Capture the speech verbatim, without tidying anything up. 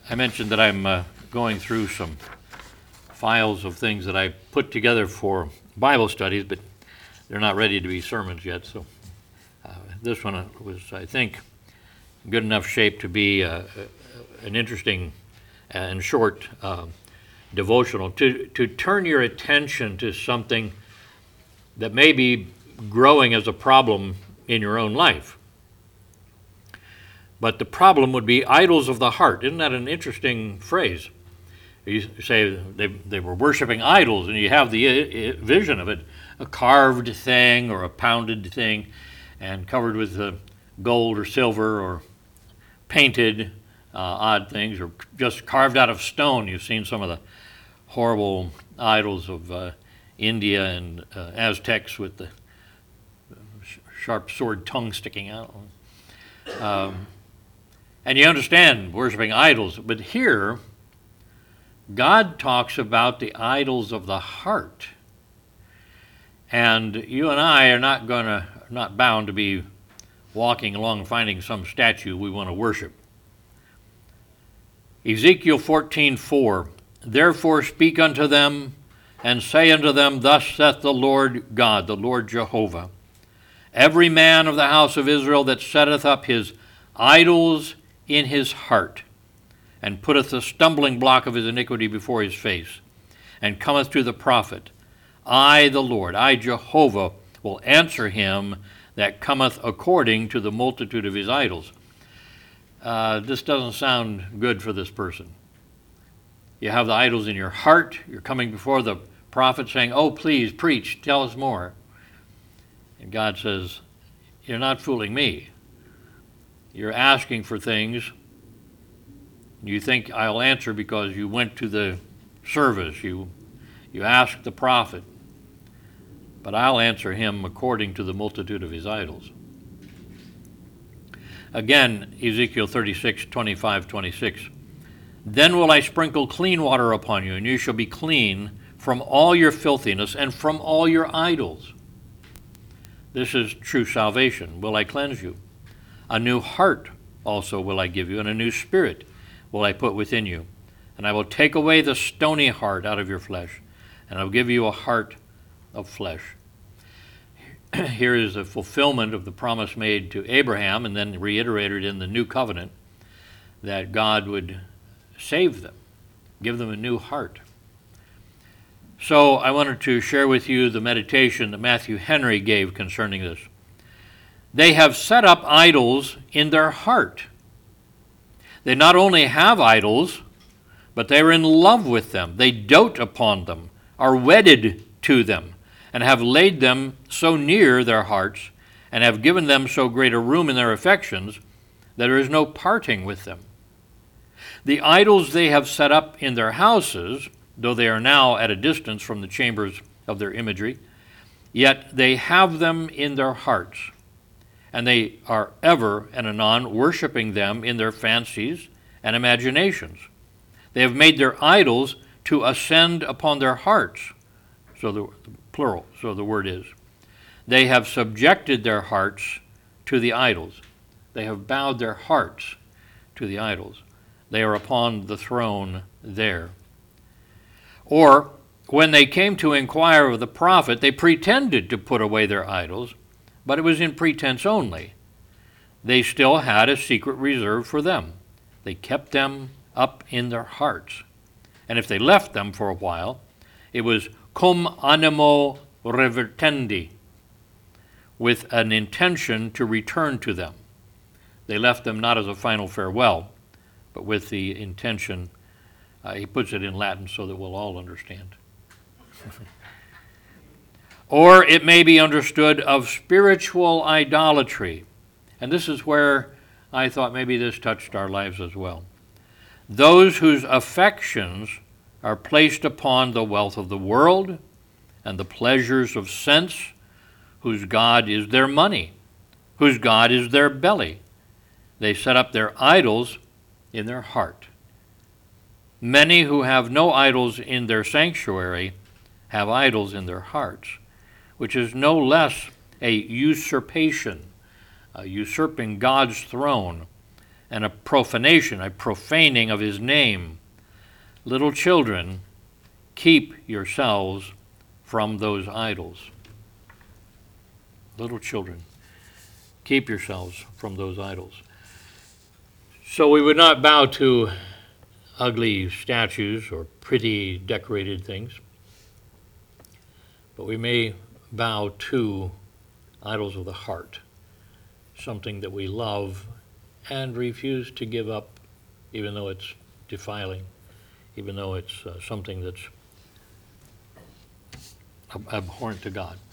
I mentioned that I'm uh, going through some files of things that I put together for Bible studies, but they're not ready to be sermons yet. So uh, this one was, I think, good enough shape to be uh, an interesting and short uh, devotional. To, to turn your attention to something that may be growing as a problem in your own life. But the problem would be idols of the heart. Isn't that an interesting phrase? You say they, they were worshiping idols, and you have the vision of it, a carved thing or a pounded thing, and covered with uh, gold or silver or painted uh, odd things, or just carved out of stone. You've seen some of the horrible idols of uh, India and uh, Aztecs with the sharp sword tongue sticking out. Um, and you understand worshiping idols, but here God talks about the idols of the heart. And you and I are not going to, not bound to be walking along finding some statue we want to worship. Ezekiel fourteen four, therefore speak unto them, and say unto them, thus saith the Lord God, the Lord Jehovah, every man of the house of Israel that setteth up his idols in his heart, and putteth the stumbling block of his iniquity before his face, and cometh to the prophet, I, the Lord, I, Jehovah, will answer him that cometh according to the multitude of his idols. Uh, this doesn't sound good for this person. You have the idols in your heart. You're coming before the prophet saying, oh, please, preach, tell us more. And God says, you're not fooling me. You're asking for things. You think I'll answer because you went to the service. You, you asked the prophet. But I'll answer him according to the multitude of his idols. Again, Ezekiel thirty-six, twenty-five, twenty-six. Then will I sprinkle clean water upon you, and you shall be clean from all your filthiness and from all your idols. This is true salvation. Will I cleanse you? A new heart also will I give you, and a new spirit will I put within you. And I will take away the stony heart out of your flesh, and I will give you a heart of flesh. Here is the fulfillment of the promise made to Abraham, and then reiterated in the new covenant, that God would save them, give them a new heart. So I wanted to share with you the meditation that Matthew Henry gave concerning this. They have set up idols in their heart. They not only have idols, but they're in love with them. They dote upon them, are wedded to them, and have laid them so near their hearts, and have given them so great a room in their affections, that there is no parting with them. The idols they have set up in their houses, though they are now at a distance from the chambers of their imagery, yet they have them in their hearts, and they are ever and anon worshiping them in their fancies and imaginations. They have made their idols to ascend upon their hearts, so the plural, so the word is. They have subjected their hearts to the idols. They have bowed their hearts to the idols. They are upon the throne there. Or, when they came to inquire of the prophet, they pretended to put away their idols, but it was in pretense only. They still had a secret reserved for them. They kept them up in their hearts. And if they left them for a while, it was cum animo revertendi, with an intention to return to them. They left them not as a final farewell, but with the intention, uh, he puts it in Latin so that we'll all understand. Or it may be understood of spiritual idolatry. And this is where I thought maybe this touched our lives as well. Those whose affections are placed upon the wealth of the world and the pleasures of sense, whose God is their money, whose God is their belly. They set up their idols in their heart. Many who have no idols in their sanctuary have idols in their hearts, which is no less a usurpation, uh, usurping God's throne and a profanation, a profaning of his name. Little children, keep yourselves from those idols. Little children, keep yourselves from those idols. So we would not bow to ugly statues or pretty decorated things, but we may bow to idols of the heart, something that we love and refuse to give up, even though it's defiling, even though it's uh, something that's ab- abhorrent to God.